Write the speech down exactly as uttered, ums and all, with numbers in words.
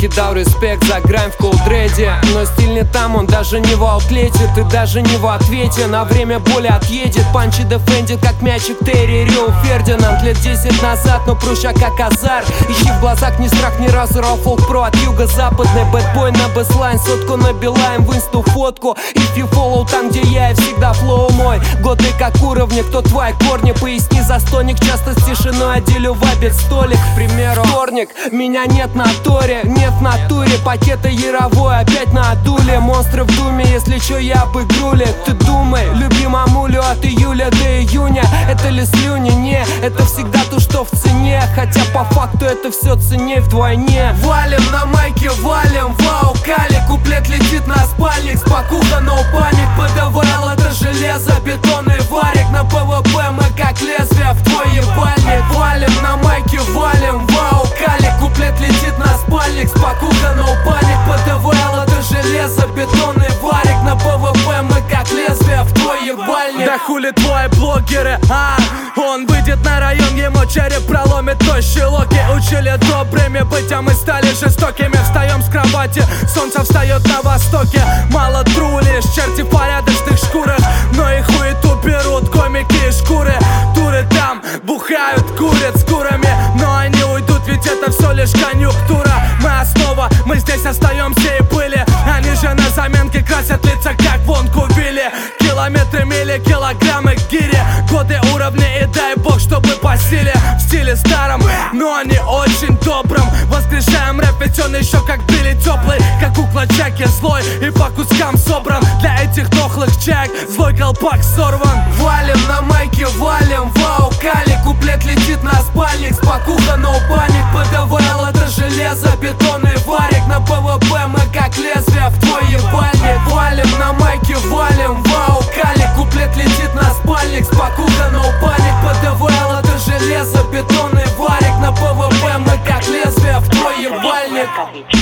кидал респект за грань в колдреде, но стиль не там, он даже не в аутлете. Ты даже не в ответе, на время боли отъедет. Панчи дефендит, как мячик Терри Рио Фердинанд. Лет десять назад, но пруща как азар. Ищи в глазах ни страх, ни разу Рафолк Про от юго-западный бэтбой на бэслайн. Сотку набилаем в инсту фотку. If you follow там, где я, и всегда флоу мой. Годы как уровни, кто твои корни? Поясни застойник, часто с тишиной отделю вабит столик. К примеру, вторник, меня нет на торе, нет в натуре. Пакеты яровой, опять на дуле. Монстры в думе, если чё, я об игруле. Ты думай, люби мамулю от июля до июня. Это ли слюни? Не, это всегда то, что в цене. Хотя по факту это все ценней вдвойне. Валим на майке, валим, вау, кали. Куплет летит на спальник, спокуха, но паник. ПДВЛ это железо, бетонный варик. На ПВП мы как лезвие в твой ебальник. Валим на майке, валим, вау, кали. Куплет летит на спальник, спокуха, но паник. ПДВЛ это железо, бетонный варик. На ПВП мы как лезвие в твой ебальник. Да хули твои блогеры, а? Он выйдет на район, ему череп проломит тощие локи. Учили добрыми быть, а мы стали жестокими. Встаем с кровати, солнце встает на востоке. Мало трулишь, черти в порядочных шкурах, но их хуету берут комики и шкуры. Туры там бухают, курят с курами, но они уйдут, ведь это все лишь конъюнктура. Мы основа, мы здесь остаемся и были. Они же на заменке красят лица, как вон купили. Километры, мили, килограммы гири. Годы, уровни и дай бог, чтобы по силе. В стиле старом, но не очень добрым. Воскрешаем рэп, ведь он еще как Билли теплый. Как кукла Джеки, злой и по кускам собран. Для этих дохлых чек злой колпак сорван. Валим на майке, валим, вау, кали. Куплет летит на спальник, спокуха, но паник. ПДВЛ это железо, бетонный варик. На ПВП мы как лезвие в твой ебальник. Валим на майке, валим, вау, кали. Куплет летит на спальник, спокуха, но паник. ПДВЛ это железо, бетонный варик. На ПВП мы как лезвие в твой ебальник.